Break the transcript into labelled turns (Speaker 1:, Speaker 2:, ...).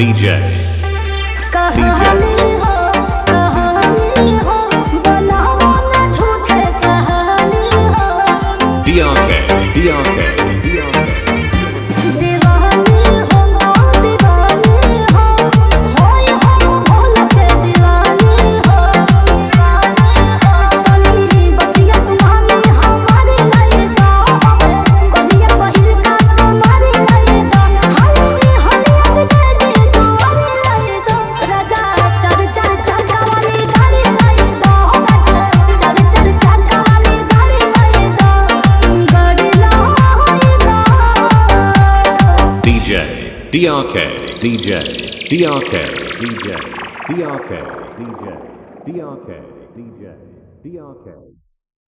Speaker 1: DJ
Speaker 2: कहानी हो बनाओ ना झूठे कहानी हो
Speaker 1: DRK
Speaker 2: दीवानी हो होय हो भोल के दीवानी हो तनी बतिया तुम्हारी हमारी लायका कहिया पहिल का तुम्हारी लायका हल्दी हलिया बिगड़ी तुम्हारी लायका राजा चर चर चक्का वाली गाड़ी लायका चर चर चक्का वाली गाड़ी लायका गाड़ी लायका
Speaker 1: DJ DRK DJ DRK DJ DRK DJ DRK DJ DRK